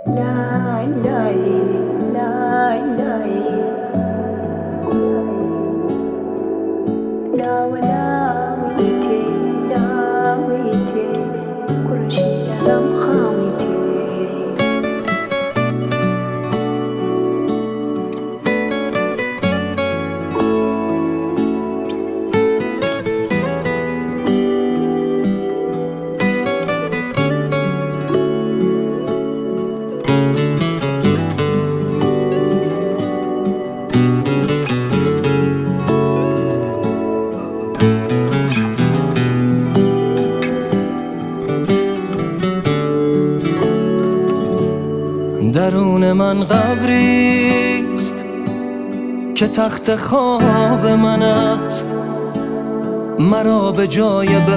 درون من قبریست که تخت خواب من است، مرا به جای به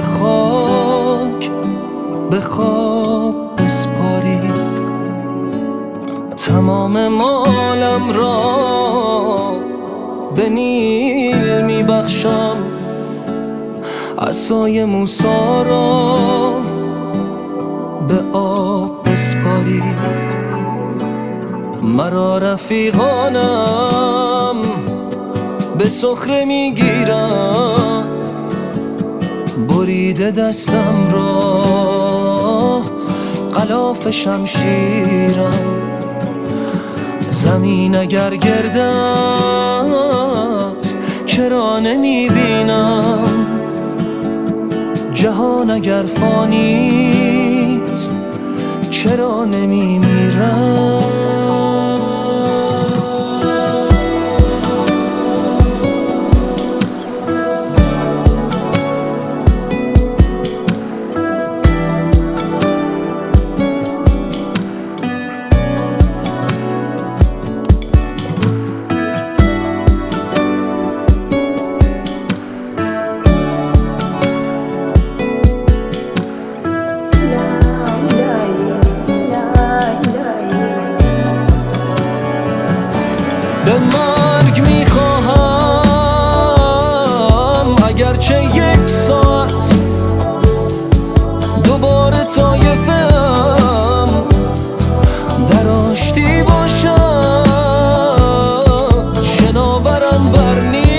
خواب بسپارید. تمام مالم را به نیل می بخشم، عصای موسی را به آب بسپارید. مرا رفیقانم به سخره میگیرند، بریده دستم را غلاف شمشیرم. زمین اگر گرد است چرا نمیبینم، جهان اگر فانی است چرا نمیمیرم. به مرگ میخواهم اگرچه یک ساعت دوباره طایفم در آشتی باشم، شناورم بر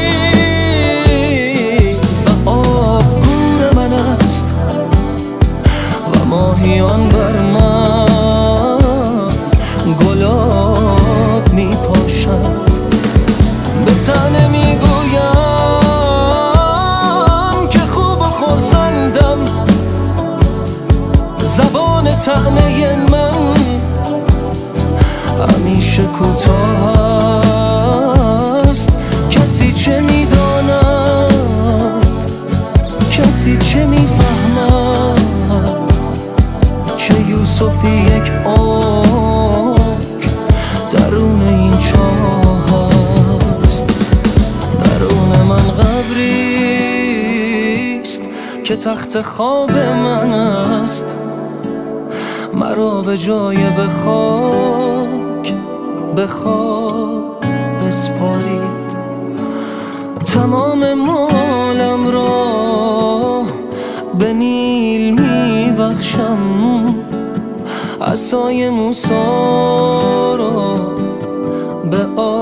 نیل و آب گور من است و ماهیان بر من گلاب میپاشند. به تنه میگویم که خوب و خرسندم، زبان طعنه من همیشه کوتاه است. کسی چه میداند، کسی چه میفهمد، چه یوسفی یک عمر درون این چاه است. درون من قبریست که تخت خواب من است، مرا به جای به خواب بسپارید. تمام مالم را به نیل میبخشم، عصای موسی را به